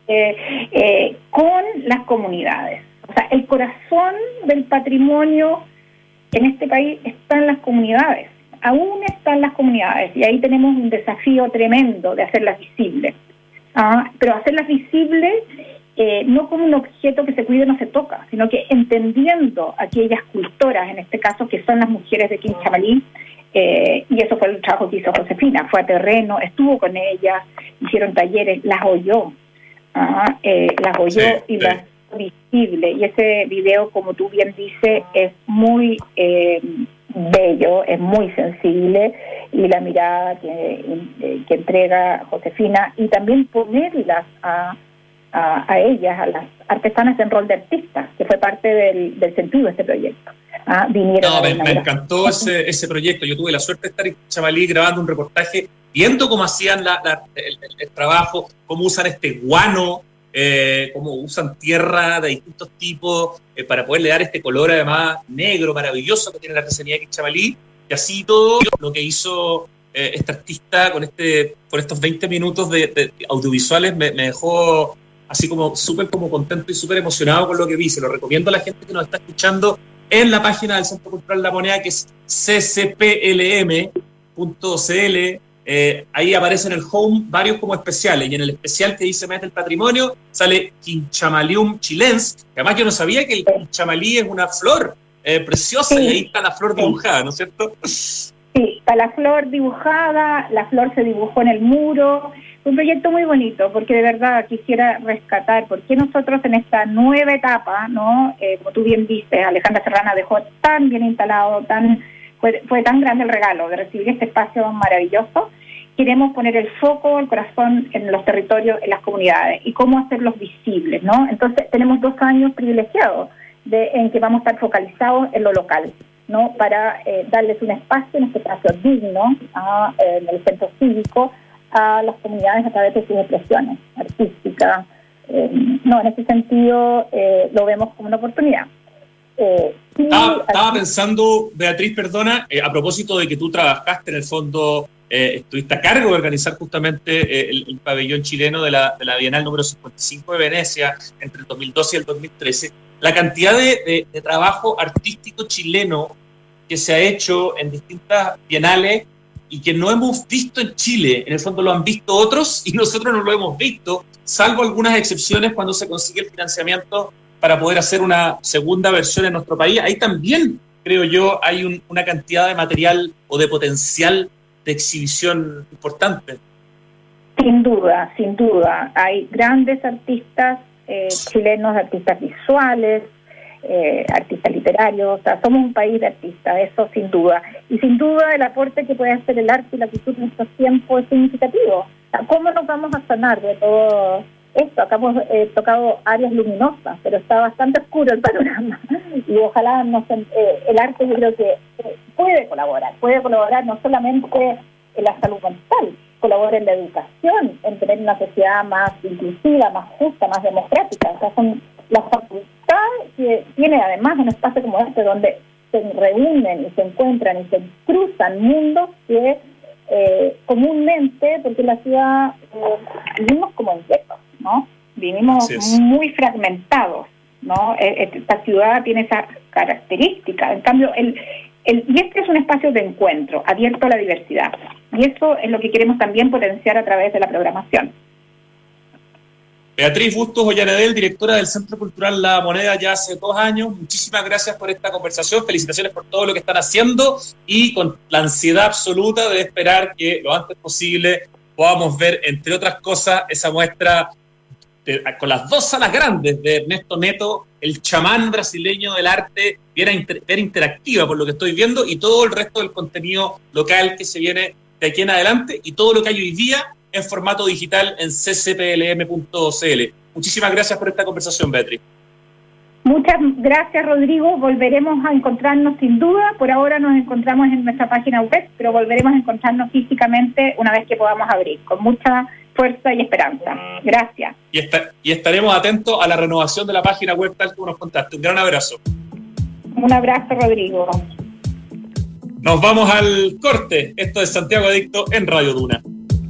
cierto? Con las comunidades. O sea, el corazón del patrimonio en este país está en las comunidades, aún está en las comunidades, y ahí tenemos un desafío tremendo de hacerlas visibles. Pero hacerlas visibles no como un objeto que se cuide o no se toca, sino que entendiendo a aquellas cultoras, en este caso, que son las mujeres de Quinchamalí, y eso fue el trabajo que hizo Josefina. Fue a terreno, estuvo con ellas, hicieron talleres, las oyó, sí, y las visible. Y ese video, como tú bien dices, es muy bello, es muy sensible, y la mirada que entrega Josefina, y también ponerlas a ellas, a las artesanas en rol de artistas, que fue parte del sentido de este proyecto. Me encantó ese proyecto. Yo tuve la suerte de estar en Chamalí grabando un reportaje, viendo cómo hacían el trabajo, cómo usan este guano, cómo usan tierra de distintos tipos para poderle dar este color además negro maravilloso que tiene la artesanía de Quinchamalí, y así todo lo que hizo este artista con estos 20 minutos de audiovisuales me dejó así como súper como contento y súper emocionado con lo que vi. Se lo recomiendo a la gente que nos está escuchando en la página del Centro Cultural La Moneda, que es ccplm.cl. Ahí aparece en el home varios como especiales, y en el especial que dice Mes del Patrimonio sale Quinchamalyum chilens, que además yo no sabía que el quinchamalí es una flor preciosa, sí. Y ahí está la flor dibujada, ¿no es cierto? Sí, está la flor dibujada, la flor se dibujó en el muro. Un proyecto muy bonito, porque de verdad quisiera rescatar por qué nosotros en esta nueva etapa, ¿no? Como tú bien dices, Alejandra Serrana dejó tan bien instalado, fue tan grande el regalo de recibir este espacio maravilloso. Queremos poner el foco, el corazón en los territorios, en las comunidades, y cómo hacerlos visibles, ¿no? Entonces tenemos 2 años privilegiados en que vamos a estar focalizados en lo local, ¿no? Para darles un espacio, en este caso digno, en el centro cívico, a las comunidades a través de sus expresiones artísticas. En ese sentido lo vemos como una oportunidad. Estaba pensando, Beatriz, perdona, a propósito de que tú trabajaste en el fondo, estuviste a cargo de organizar justamente el pabellón chileno de la Bienal número 55 de Venecia entre el 2012 y el 2013. la cantidad de trabajo artístico chileno que se ha hecho en distintas bienales y que no hemos visto en Chile. En el fondo lo han visto otros y nosotros no lo hemos visto, salvo algunas excepciones cuando se consigue el financiamiento para poder hacer una segunda versión en nuestro país. Ahí también, creo yo, hay una cantidad de material o de potencial de exhibición importante. Sin duda, sin duda. Hay grandes artistas chilenos, artistas visuales, artistas literarios. O sea, somos un país de artistas, eso sin duda. Y sin duda el aporte que puede hacer el arte y la cultura en estos tiempos es significativo. O sea, ¿cómo nos vamos a sanar de todo esto? Acá hemos tocado áreas luminosas, pero está bastante oscuro el panorama. Y ojalá el arte, yo creo que puede colaborar no solamente en la salud mental, colabora en la educación, en tener una sociedad más inclusiva, más justa, más democrática. O sea, son las facultades que tiene además un espacio como este donde se reúnen y se encuentran y se cruzan mundos que comúnmente, porque en la ciudad vivimos como en guetos, ¿no? Vivimos muy fragmentados, ¿no? Esta ciudad tiene esa característica. En cambio, y este es un espacio de encuentro, abierto a la diversidad. Y eso es lo que queremos también potenciar a través de la programación. Beatriz Bustos Ollanedel, directora del Centro Cultural La Moneda ya hace 2 años. Muchísimas gracias por esta conversación. Felicitaciones por todo lo que están haciendo y con la ansiedad absoluta de esperar que lo antes posible podamos ver, entre otras cosas, esa muestra con las 2 salas grandes de Ernesto Neto, el chamán brasileño del arte, bien interactiva por lo que estoy viendo, y todo el resto del contenido local que se viene de aquí en adelante, y todo lo que hay hoy día en formato digital en ccplm.cl. Muchísimas gracias por esta conversación, Beatriz. Muchas gracias, Rodrigo. Volveremos a encontrarnos sin duda. Por ahora nos encontramos en nuestra página web, pero volveremos a encontrarnos físicamente una vez que podamos abrir, con mucha fuerza y esperanza. Gracias. Y estaremos atentos a la renovación de la página web tal como nos contaste. Un gran abrazo. Un abrazo, Rodrigo. Nos vamos al corte. Esto es Santiago Adicto en Radio Duna.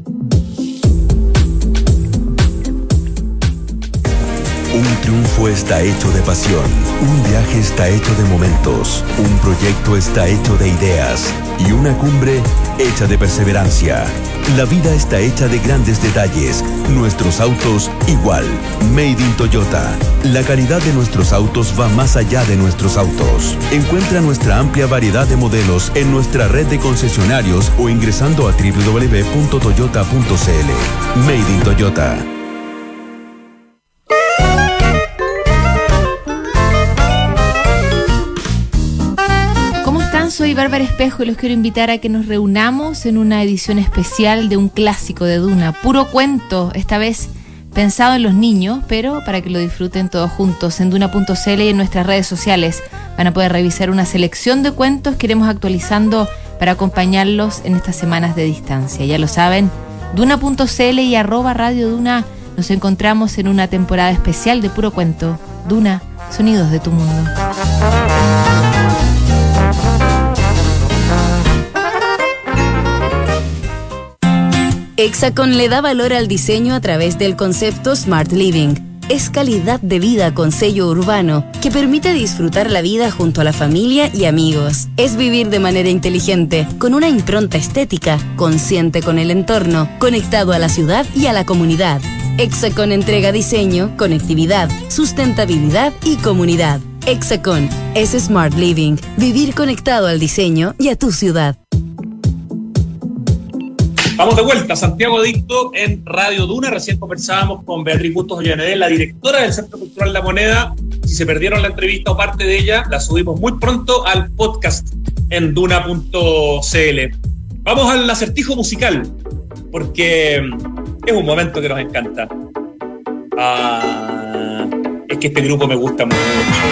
Un triunfo está hecho de pasión, un viaje está hecho de momentos, un proyecto está hecho de ideas y una cumbre hecha de perseverancia. La vida está hecha de grandes detalles, nuestros autos igual. Made in Toyota. La calidad de nuestros autos va más allá de nuestros autos. Encuentra nuestra amplia variedad de modelos en nuestra red de concesionarios o ingresando a www.toyota.cl. Made in Toyota. Soy Bárbara Espejo y los quiero invitar a que nos reunamos en una edición especial de un clásico de Duna, puro cuento, esta vez pensado en los niños, pero para que lo disfruten todos juntos en Duna.cl y en nuestras redes sociales. Van a poder revisar una selección de cuentos que iremos actualizando para acompañarlos en estas semanas de distancia. Ya lo saben, Duna.cl y @Radio Duna. Nos encontramos en una temporada especial de puro cuento. Duna, sonidos de tu mundo. Hexacon le da valor al diseño a través del concepto Smart Living. Es calidad de vida con sello urbano que permite disfrutar la vida junto a la familia y amigos. Es vivir de manera inteligente, con una impronta estética, consciente con el entorno, conectado a la ciudad y a la comunidad. Hexacon entrega diseño, conectividad, sustentabilidad y comunidad. Hexacon es Smart Living, vivir conectado al diseño y a tu ciudad. Vamos de vuelta, Santiago Adicto en Radio Duna. Recién conversábamos con Beatriz Bustos Ollanedel, la directora del Centro Cultural La Moneda. Si se perdieron la entrevista o parte de ella, la subimos muy pronto al podcast en Duna.cl. Vamos al acertijo musical, porque es un momento que nos encanta. Es que este grupo me gusta mucho.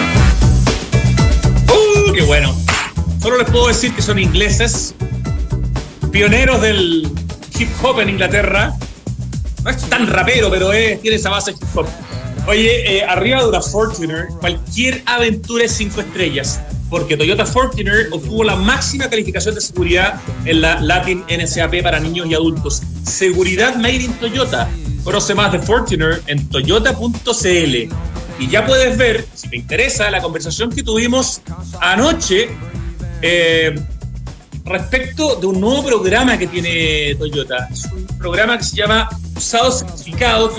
¡Qué bueno! Solo les puedo decir que son ingleses, pioneros del hip hop en Inglaterra. No es tan rapero, pero tiene esa base hip hop. Oye, arriba de una Fortuner, cualquier aventura es 5 estrellas, porque Toyota Fortuner obtuvo la máxima calificación de seguridad en la Latin NSAP para niños y adultos. Seguridad made in Toyota. Conoce más de Fortuner en toyota.cl. Y ya puedes ver, si te interesa, la conversación que tuvimos anoche respecto de un nuevo programa que tiene Toyota. Es un programa que se llama Usado Certificado.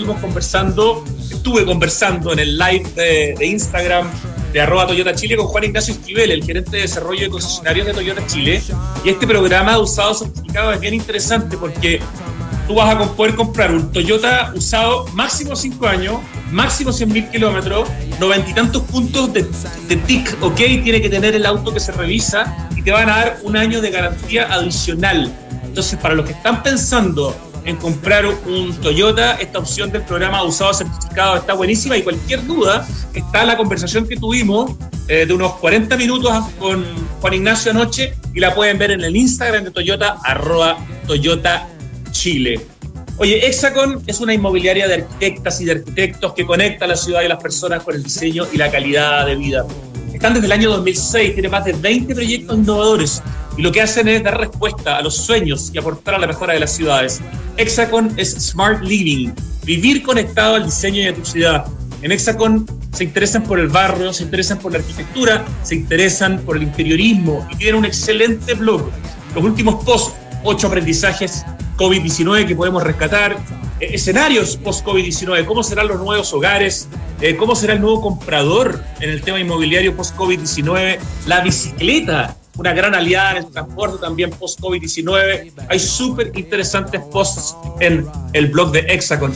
Estuve conversando en el live de Instagram de @Toyota Chile con Juan Ignacio Esquivel, el gerente de desarrollo de concesionarios de Toyota Chile. Y este programa de Usado Certificado es bien interesante porque tú vas a poder comprar un Toyota usado máximo 5 años, máximo 100.000 kilómetros, 90 y tantos puntos de TIC, ok, tiene que tener el auto que se revisa y te van a dar un año de garantía adicional. Entonces, para los que están pensando en comprar un Toyota, esta opción del programa usado certificado está buenísima, y cualquier duda, está la conversación que tuvimos de unos 40 minutos con Juan Ignacio anoche, y la pueden ver en el Instagram de Toyota, @Toyota Chile. Oye, Hexacon es una inmobiliaria de arquitectas y de arquitectos que conecta a la ciudad y a las personas con el diseño y la calidad de vida. Están desde el año 2006, tiene más de 20 proyectos innovadores, y lo que hacen es dar respuesta a los sueños y aportar a la mejora de las ciudades. Hexacon es Smart Living, vivir conectado al diseño y a tu ciudad. En Hexacon se interesan por el barrio, se interesan por la arquitectura, se interesan por el interiorismo, y tienen un excelente blog. Los últimos posts, 8 aprendizajes COVID-19 que podemos rescatar, escenarios post-COVID-19, cómo serán los nuevos hogares, cómo será el nuevo comprador en el tema inmobiliario post-COVID-19, la bicicleta, una gran aliada en el transporte también post-COVID-19. Hay súper interesantes posts en el blog de Hexacon,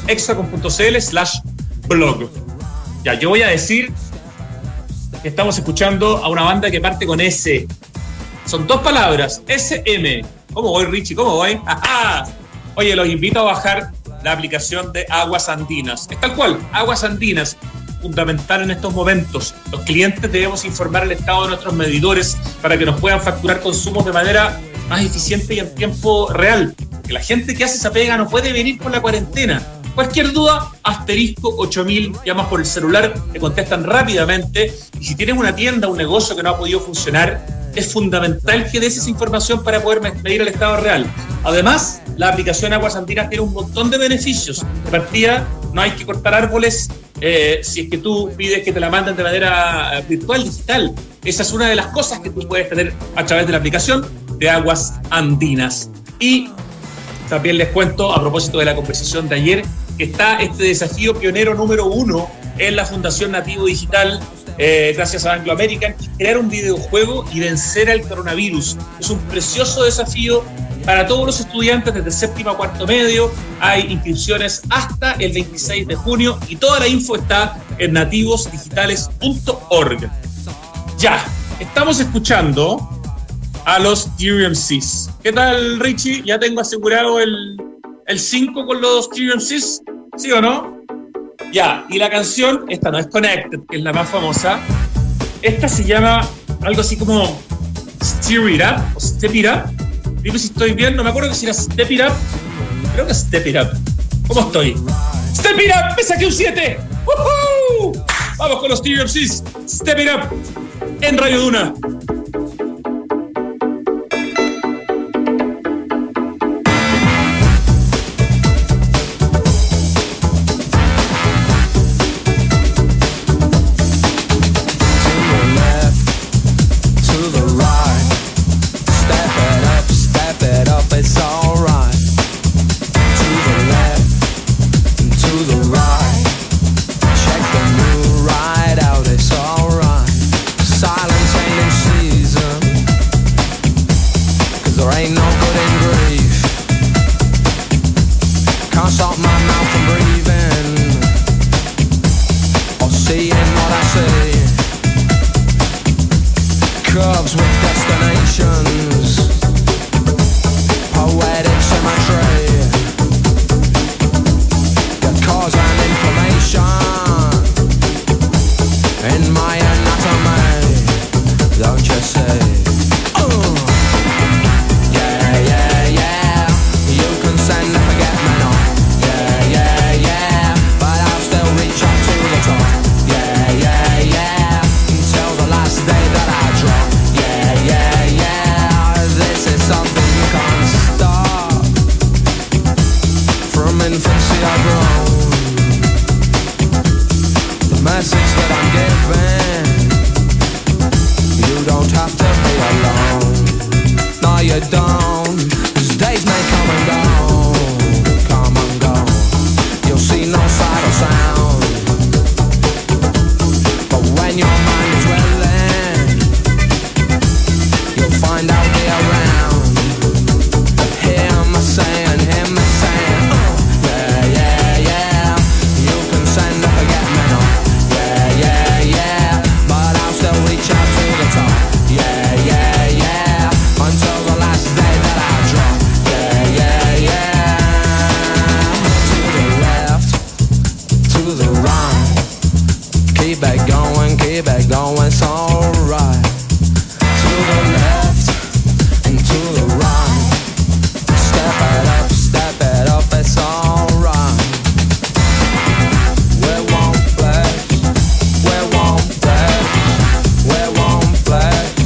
hexacon.cl/blog. Ya, yo voy a decir que estamos escuchando a una banda que parte con S. Son 2 palabras, SM. ¿Cómo voy, Richie? ¿Cómo voy? ¡Ajá! Oye, los invito a bajar la aplicación de Aguas Andinas. Es tal cual, Aguas Andinas, fundamental en estos momentos. Los clientes debemos informar el estado de nuestros medidores para que nos puedan facturar consumos de manera más eficiente y en tiempo real. Que la gente que hace esa pega no puede venir por la cuarentena. Cualquier duda, *8000, llamas por el celular, te contestan rápidamente. Y si tienes una tienda, un negocio que no ha podido funcionar, es fundamental que des esa información para poder medir el estado real. Además, la aplicación Aguas Andinas tiene un montón de beneficios. De partida, no hay que cortar árboles si es que tú pides que te la manden de manera virtual, digital. Esa es una de las cosas que tú puedes tener a través de la aplicación de Aguas Andinas. Y también les cuento, a propósito de la conversación de ayer, que está este desafío pionero número 1 en la Fundación Nativo Digital, gracias a Anglo American, crear un videojuego y vencer al coronavirus. Es un precioso desafío para todos los estudiantes desde séptimo a cuarto medio. Hay inscripciones hasta el 26 de junio y toda la info está en nativosdigitales.org. Ya, estamos escuchando a los DRMCs. ¿Qué tal, Richie? ¿Ya tengo asegurado el 5 con los DRMCs? ¿Sí o no? Ya, y la canción, esta no es Connected, que es la más famosa. Esta se llama algo así como Stir It Up o Step It Up. Dime si estoy bien, no me acuerdo que si era Step It Up. Creo que es Step It Up. ¿Cómo estoy? Step It Up, me saqué un 7. ¡Woohoo! Vamos con los DRMCs. Step It Up en Radio Duna. Yeah, you don't. 'Cause days may come and go. You'll see no sight or sound. But when your mind is willing, you'll find out the around. Hear me saying, yeah, yeah, yeah. You can send or forget me now. Yeah, yeah, yeah. But I'll still reach out to the top. Yeah, yeah, yeah. Until the last day that I drop. Yeah, yeah, yeah. To the left, to the right. Keep it going, it's alright. To the left and to the right. Step it up, it's alright. We won't flex, we won't flex, we won't flex.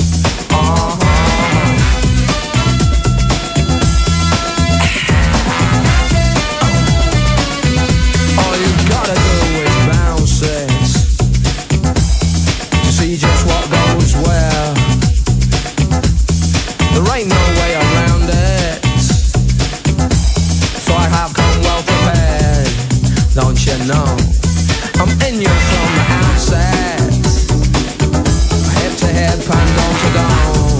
All you gotta do is bounce it to see just what goes where. There ain't no way around it, so I have come well prepared, don't you know? I'm in you from the outset, hip to hip and dome to dome,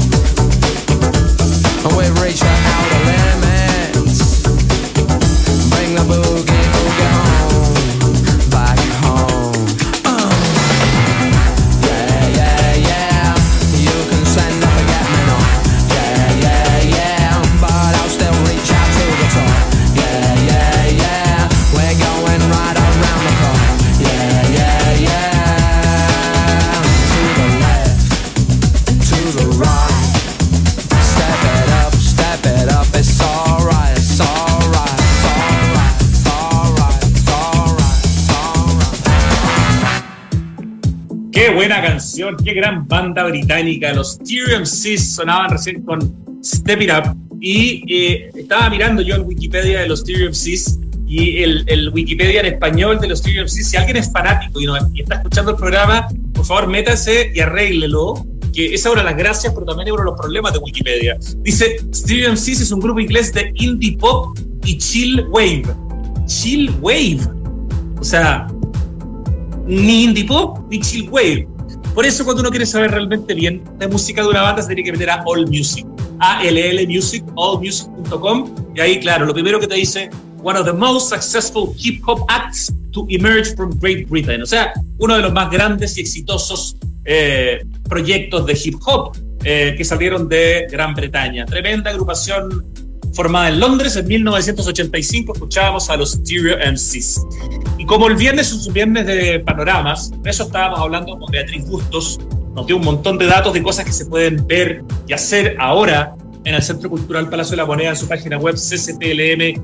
and we've reached the outer limits. Bring the boogie home, back home. Yeah, yeah, yeah. You can send or forget me now. Yeah, yeah, yeah. But I'll still reach out to the top. Yeah, yeah, yeah. We're going right around the clock. Yeah, yeah, yeah. To the left, to the right. Step it up, it's alright, it's alright, it's alright, it's alright, it's alright, it's alright. Qué buena canción, qué gran banda británica. Los TRMCs sonaban recién con Step It Up. Y estaba mirando yo el Wikipedia de los TRMCs y el Wikipedia en español de los TRMCs. Si alguien es fanático y está escuchando el programa, por favor métase y arréglelo, que esa es una de las gracias, pero también es uno de los problemas de Wikipedia. Dice, TRMCs es un grupo inglés de indie pop y chill wave. Chill wave. O sea, ni indie pop ni chill wave. Por eso cuando uno quiere saber realmente bien de música de una banda se tiene que meter a AllMusic, ALL Music, allmusic.com, y ahí claro, lo primero que te dice, one of the most successful hip hop acts to emerge from Great Britain, o sea, uno de los más grandes y exitosos proyectos de hip hop que salieron de Gran Bretaña. Tremenda agrupación formada en Londres en 1985, escuchábamos a los TRMCs. Y como el viernes es un viernes de panoramas, de eso estábamos hablando con Beatriz Bustos, nos dio un montón de datos de cosas que se pueden ver y hacer ahora en el Centro Cultural Palacio de la Moneda, en su página web ccplm.cl.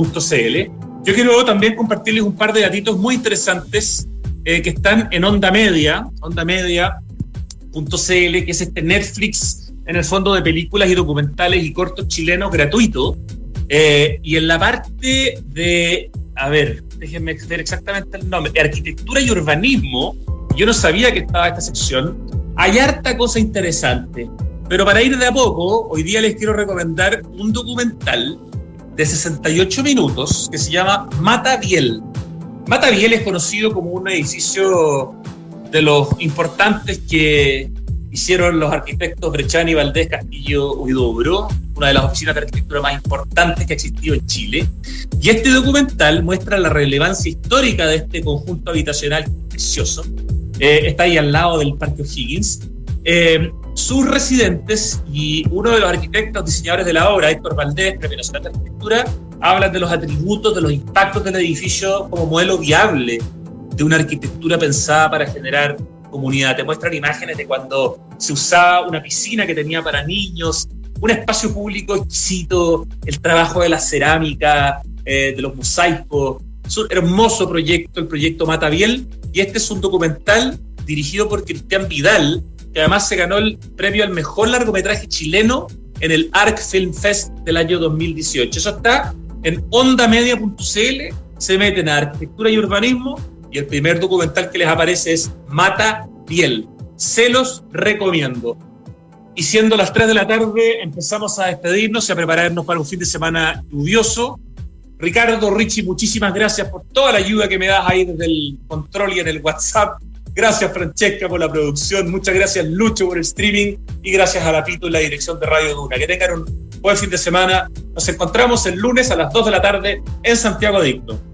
Yo quiero también compartirles un par de datitos muy interesantes que están en Onda Media, ondamedia.cl, que es este Netflix en el fondo de películas y documentales y cortos chilenos gratuito, y en la parte de, a ver, déjenme ver exactamente el nombre, de arquitectura y urbanismo, yo no sabía que estaba esta sección, hay harta cosa interesante, pero para ir de a poco, hoy día les quiero recomendar un documental de 68 minutos que se llama Mata Biel. Mata Biel es conocido como un edificio de los importantes que hicieron los arquitectos Brechani, Valdés, Castillo, Huidobro, una de las oficinas de arquitectura más importantes que ha existido en Chile. Y este documental muestra la relevancia histórica de este conjunto habitacional precioso. Está ahí al lado del Parque O'Higgins. Sus residentes y uno de los arquitectos diseñadores de la obra, Héctor Valdés, Premio Nacional de Arquitectura, hablan de los atributos, de los impactos del edificio como modelo viable de una arquitectura pensada para generar comunidad. Te muestran imágenes de cuando se usaba una piscina que tenía para niños, un espacio público exquisito, el trabajo de la cerámica, de los mosaicos. Es un hermoso proyecto, el proyecto Mata Biel, y este es un documental dirigido por Cristian Vidal, que además se ganó el premio al mejor largometraje chileno en el ARC Film Fest del año 2018. Eso está en ondamedia.cl, se meten a arquitectura y urbanismo, y el primer documental que les aparece es Mata Biel. Se los recomiendo. Y siendo las 3 de la tarde, empezamos a despedirnos y a prepararnos para un fin de semana lluvioso. Ricardo, Richie, muchísimas gracias por toda la ayuda que me das ahí desde el control y en el WhatsApp. Gracias, Francesca, por la producción. Muchas gracias, Lucho, por el streaming. Y gracias a la Pito y la dirección de Radio Duna. Que tengan un buen fin de semana. Nos encontramos el lunes a las 2 de la tarde en Santiago Adicto.